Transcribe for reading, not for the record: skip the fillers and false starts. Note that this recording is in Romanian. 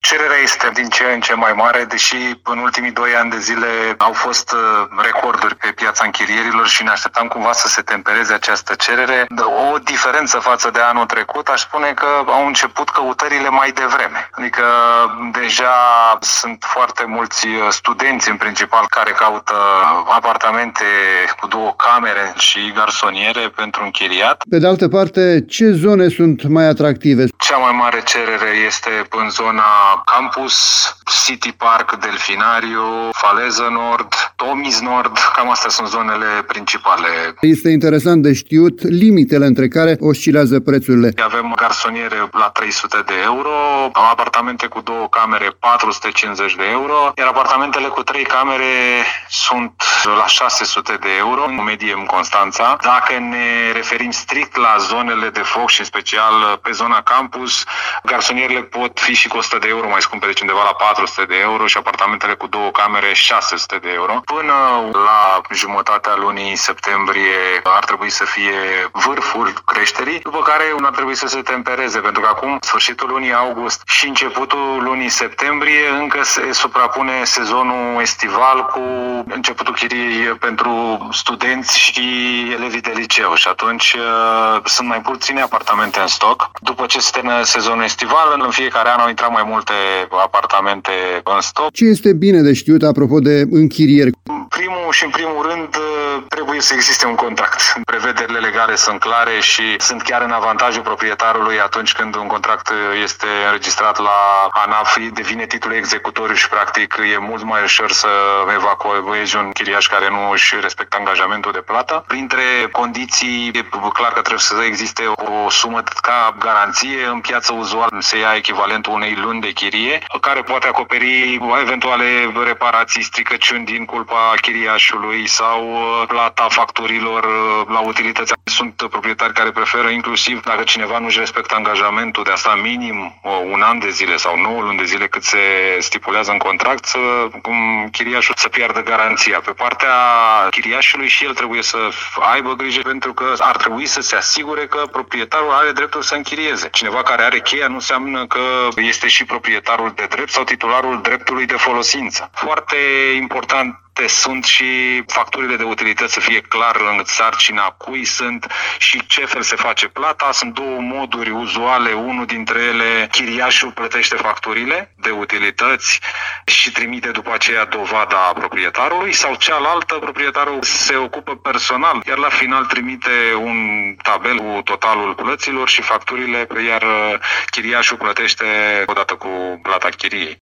Cererea este din ce în ce mai mare, deși în ultimii 2 ani de zile au fost recorduri pe piața închirierilor și ne așteptam cumva să se tempereze această cerere. O diferență față de anul trecut, aș spune că au început căutările mai devreme. Adică deja sunt foarte mulți studenți în principal care caută apartamente cu 2 camere și garsoniere pentru închiriat. Pe de altă parte, ce zone sunt mai atractive? Cea mai mare cerere este în zona Campus, City Park, Delfinariu, Faleză Nord, Tomis Nord, cam astea sunt zonele principale. Este interesant de știut limitele între care oscilează prețurile. Avem garsoniere la 300 de euro, apartamente cu 2 camere 450 de euro, iar apartamentele cu 3 camere sunt la 600 de euro, în medie în Constanța. Dacă ne referim strict la zonele de foc și în special pe zona Campus, garsonierele pot fi și cu 100 de euro mai scumpe, deci undeva la 400 de euro și apartamentele cu 2 camere 600 de euro. Până la jumătatea lunii septembrie ar trebui să fie vârful creșterii, după care ar trebui să se tempereze, pentru că acum, sfârșitul lunii august și începutul lunii septembrie, încă se suprapune sezonul estival cu începutul chiriei pentru studenți și elevii de liceu și atunci sunt mai puține apartamente în stoc. După ce se termină sezonul estival, în fiecare an au intrat mai multe apartamente în stoc. Ce este bine de știut apropo de închirieri? În primul rând, trebuie să existe un contract. Prevederile legale sunt clare și sunt chiar în avantajul proprietarului atunci când un contract este înregistrat la ANAF, devine titlul executoriu și practic e mult mai ușor să evacuezi un chiriaș care nu își respectă angajamentul de plată. Printre condiții, e clar că trebuie să existe o sumă ca garanție. În piață uzual se ia echivalentul unei luni de chirie, care poate acoperi eventuale reparații, stricăciuni din culpa chiriașului sau plata facturilor la utilități. Sunt proprietari care preferă, inclusiv dacă cineva nu își respectă angajamentul de a sta minim 1 an de zile sau 9 luni de zile cât se stipulează în contract, chiriașul să piardă garanția. Pe partea chiriașului și el trebuie să aibă grijă, pentru că ar trebui să se asigure că proprietarul are dreptul să închirieze. Cineva care are cheia nu înseamnă că este și proprietarul de drept sau titularul dreptului de folosință. Foarte important sunt și facturile de utilități să fie clar în sarcina cui sunt și ce fel se face plata. Sunt 2 moduri uzuale. Unul dintre ele, chiriașul plătește facturile de utilități și trimite după aceea dovada proprietarului, sau cealaltă, proprietarul se ocupă personal, iar la final trimite un tabel cu totalul plăților și facturile, iar chiriașul plătește odată cu plata chiriei.